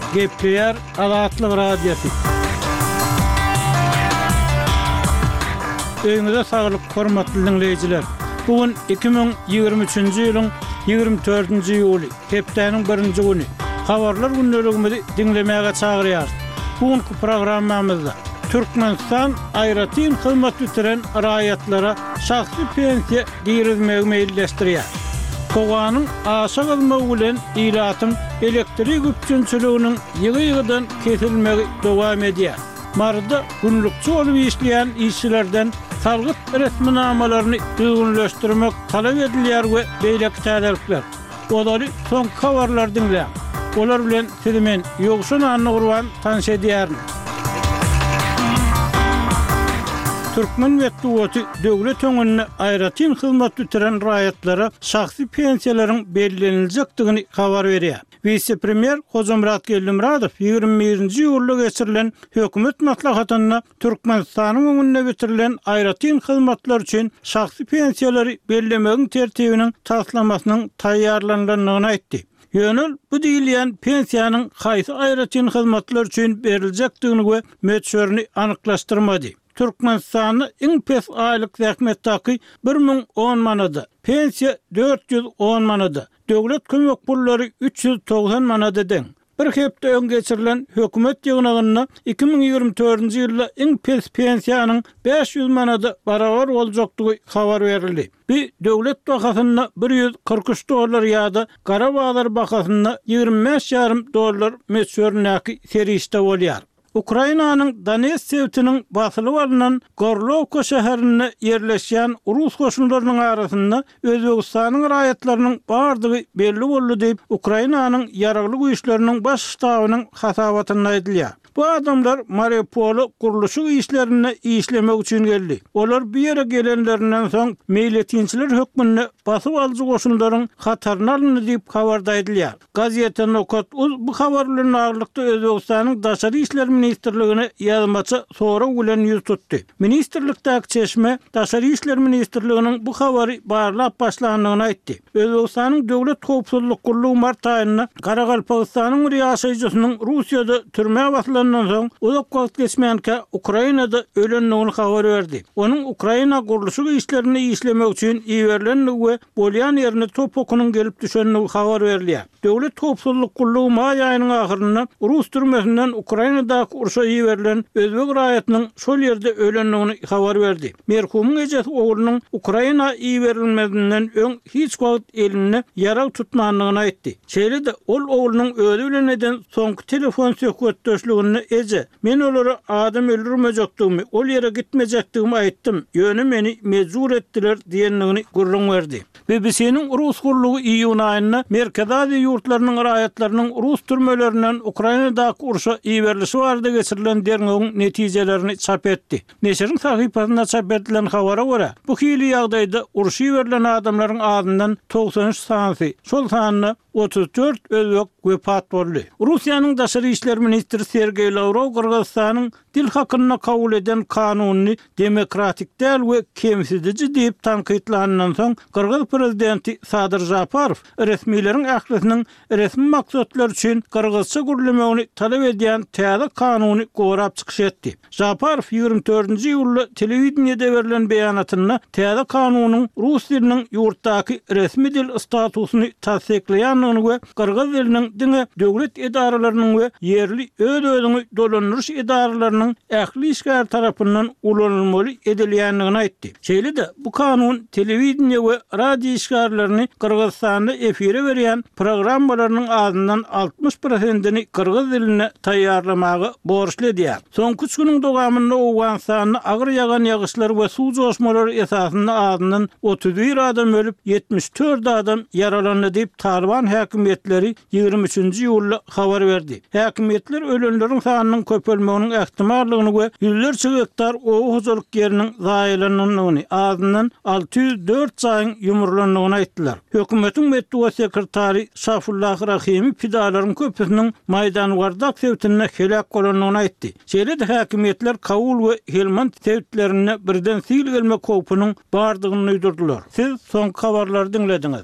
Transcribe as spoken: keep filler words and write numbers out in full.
Gepleyer Azatlyk Radiosu. Öýüňize saglyk, hormatly dinleýijiler. Bugün iki bin ýygrimi üçünji ýylyň ýygrimi dördünji ýuly, hepdeniň birinji güni. Habarlar gündeligimizi dinlemäge çagyrýar. Bugünkü programmamyzda Türkmenistan aýratyn hyzmat itiren raýatlara şahsy pensiýa girizmegi meýilleşdirýär. Kowanyň aşa gylmagy bilen ýylatym elektrik üçünçüliginiň ýygy-ýygydan kesilmegi dowam edýär. Marda günlükçi bolup işleýän işçilerden salgyt resminamalaryny düzgünleşdirmek talap edilýär we beýleki täzelikler. Olary soň habarlar dinleýär. Olar bilen sizi men ýogşun anny gurban tanış edýär. Türkmen Metduwaty döwlet öňünde aýratyn hyzmat itiren raýatlara şahsy pensiýalaryň belleniljakdygyny habar berýär. Vice-premier Hojamrat Gellimradow ýygrimi birinji ýylda geçirilen hökümet maslahatyna Türkmenistanyň öňünde getirilen aýratyn hyzmatlar üçin şahsy pensiýalary bellemegi tertibiniň taslamasynyň taýýarlanýanyny aýtdy. Ýönül bu diýilýän pensiýanyň haýsy aýratyn hyzmatlar üçin beriljakdygyny we meçhörni anyklaşdyrmady. Türkmenistanyň iň pes aýlyk zähmet taky bir ming on manady, pensiýa dört ýüz on manady, döwlet kömek pullary üç ýüz togsan manady deň. Bir hepde öň geçirilen hökümet ýygnagyna iki bin ýygrimi dördünji ýylda iň pes pensiýanyň beş ýüz manady barabar boljakdygy habar berildi. Bu döwlet bakasyna bir ýüz kırk üç dollar ýa-da gara bazar bakasyna ýygrimi beş ýarym dollar meçhörnäki serişde bolýar. Ukrainanyň Donetsk sewtiniň basyly bolan Gorlovka şäherine ýerleşýän Rus goşunlarynyň arasynda Özbegistanyň raýatlarynyň bardygy belli boldy diýip Ukrainanyň ýaragly güýçleriniň baş ştabynyň hasabatyna aýdylýar. Bu adamlar Mariupol guruluşy işlerine işlemek üçin geldi. Olar bir ýere gelenlerinden soň meýletinçiler hökmünde basyp alyjy goşunlaryň hataryny alındy diýip habarda aýdylýar. Gazeta Nokat bu habar bilen agyrlykda Özbegistanyň daşary işler ministrligine ýazmaça soraw bilen ýüz tutdy. Ministrlikdäki çeşme daşary işler ministrliginiň bu habary barlap başlangyny aýtdy. Özbegistanyň döwlet howpsuzlyk gurulugy mart aýynda Garagalpagystanyň riýasaçysynyň Russiýada türme basylan soň uzak wagt geçmänkä Ukrainada ölenligini habar berdi. Onuň Ukraina guruluşy işlerini işlemek üçin iýerlenligi we bolýan ýerine top okunyň gelip düşenligi habar berilýär. Döwlet howpsuzlyk gurulugy maý aýynyň ahyrynda Rus türmesinden Ukrainada urşa iýerilen özbek raýatynyň şol ýerde ölenligini habar berdi. Merhumyň ejesi oğlunyň Ukraina iýerilmedinden öň hiç wagt eline ýarag tutmanlygyny aýtdy. Şeýle-de ol oğlunyň öldü bilen eden soňky telefon söhbetdeşligini eje, men olary adam öldürmejekdigimi, ol ýere gitmejekdigimi aýtdym. Ýöne meni mejbur etdiler diýenligini gurrun berdi. B B C'niň Rus gurulugy iýun aýynda Merkez Aziýa ýurtlarynyň raýatlarynyň Rus türmelerinden Ukrainadaky urşa iýerilişi barada geçirilen dernegiň netijelerini çap etdi. Neşriň sahypasyna çap edilen habara görä, bu hili ýagdaýda urşa iýerilen adamlaryň adyndan togsan üç sany, şol sanyny otuz dört özbek wepat boldy. Russiýanyň daşary işler ministri Sergey Lavrov Kırgızstanyň dil hakyna kabul eden kanuny demokratik däl we kemsizdici diýip tanqidlanandan soň Kırgız prezidenti Sadyr Japarow resmiýetiň ählisiniň resmi maksatlar üçin Kırgızça gürlemegini talap edýän täze kanuny gorap çykyş etdi. Japarow ýygrimi dördünji ýylda telewizionyada berilen beýanatyna täze kanunyň rus diliniň ýurtdaky resmi dil statusyny tasdikleýän we Kırgız diliniň diňe döwlet edaralarynyň we ýerli öz-özüni dolandyryş edaralarynyň ähli işgär tarapyndan ulanylmaly edilýänligini aýtdy. Şeýle-de bu kanun telewizioniýa we radio işgärlerini Kırgızstanda efire berýän programmalarynyň azyndan altmış prosentini Kırgız diline taýýarlamagy borçly edýär. Soňky üç güniň dowamında Owganstanyň agyr ýagan ýagyşlar we suw joşmalary esasynda azyndan otuz bir adam ölüp yetmiş dört adam yaralandy diýip Taliban häkimetleri ýygrimi üçünji ýylda habar berdi. Häkimetler ölenleriň sanynyň köpelmeginiň ähtimallygyny we ýüzlerçe hektar owu hojalyk ýeriniň zaýalanynyny azyndan alty ýüz dört saýyň ýumurlandygyny aýtdylar. Hökümetiň Metduwa sekretary Şafullah Rahimi pidalaryň köpüsiniň Maýdan Wardak sewtine helak bolanyny aýtdy. Şeýle-de häkimetler Kabul we Helmand sewtlerine birden sil gelmek howpunyň bardygyny uýdurdylar. Siz soň habarlary dinlediňiz.